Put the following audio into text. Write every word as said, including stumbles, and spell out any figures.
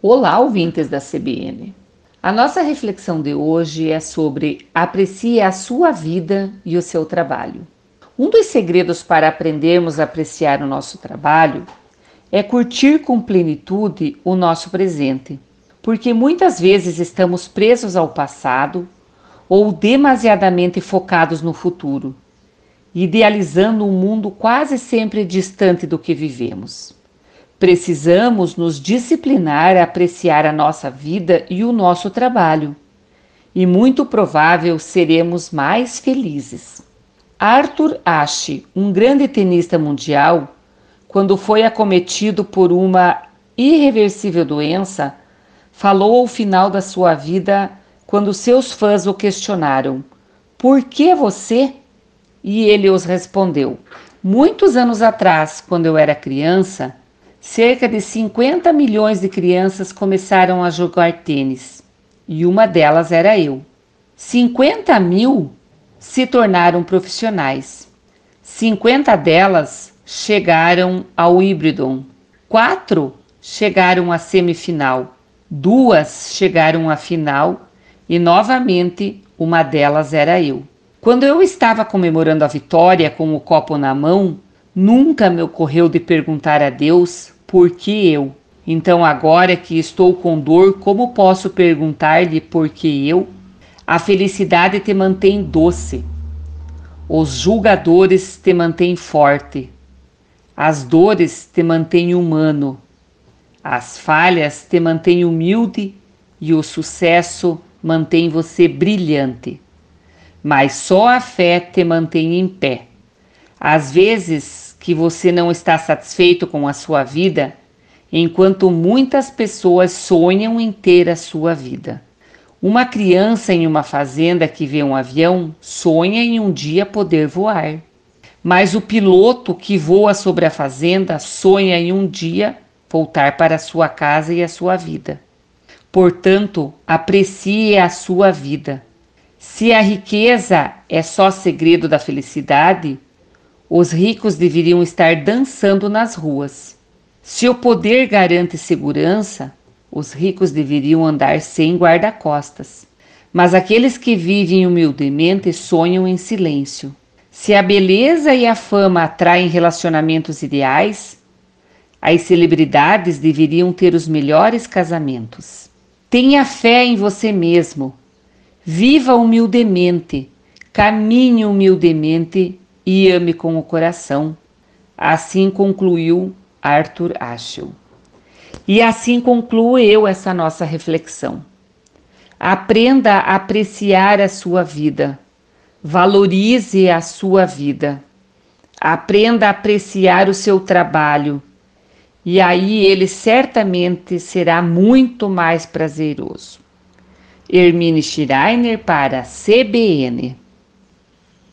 Olá, ouvintes da C B N. A nossa reflexão de hoje é sobre aprecie a sua vida e o seu trabalho. Um dos segredos para aprendermos a apreciar o nosso trabalho é curtir com plenitude o nosso presente, porque muitas vezes estamos presos ao passado ou demasiadamente focados no futuro, idealizando um mundo quase sempre distante do que vivemos. Precisamos nos disciplinar a apreciar a nossa vida e o nosso trabalho, e muito provável seremos mais felizes. Arthur Ashe, um grande tenista mundial, quando foi acometido por uma irreversível doença, falou ao final da sua vida quando seus fãs o questionaram: "Por que você?" E ele os respondeu: "Muitos anos atrás, quando eu era criança, cerca de cinquenta milhões de crianças começaram a jogar tênis, e uma delas era eu. cinquenta mil se tornaram profissionais. cinquenta delas chegaram ao Wimbledon. Quatro chegaram à semifinal. Duas chegaram à final e, novamente, uma delas era eu. Quando eu estava comemorando a vitória com o copo na mão, nunca me ocorreu de perguntar a Deus por que eu. Então, agora que estou com dor, como posso perguntar-lhe por que eu? A felicidade te mantém doce. Os julgadores te mantêm forte. As dores te mantêm humano. As falhas te mantêm humilde e o sucesso mantém você brilhante. Mas só a fé te mantém em pé. Às vezes que você não está satisfeito com a sua vida, enquanto muitas pessoas sonham em ter a sua vida. Uma criança em uma fazenda que vê um avião sonha em um dia poder voar. Mas o piloto que voa sobre a fazenda sonha em um dia voltar para a sua casa e a sua vida. Portanto, aprecie a sua vida. Se a riqueza é só segredo da felicidade, os ricos deveriam estar dançando nas ruas. Se o poder garante segurança, os ricos deveriam andar sem guarda-costas. Mas aqueles que vivem humildemente sonham em silêncio. Se a beleza e a fama atraem relacionamentos ideais, as celebridades deveriam ter os melhores casamentos. Tenha fé em você mesmo. Viva humildemente. Caminhe humildemente e ame com o coração. Assim concluiu Arthur Ashe. E assim concluo eu essa nossa reflexão. Aprenda a apreciar a sua vida. Valorize a sua vida. Aprenda a apreciar o seu trabalho. E aí ele certamente será muito mais prazeroso. Hermine Schreiner para C B N.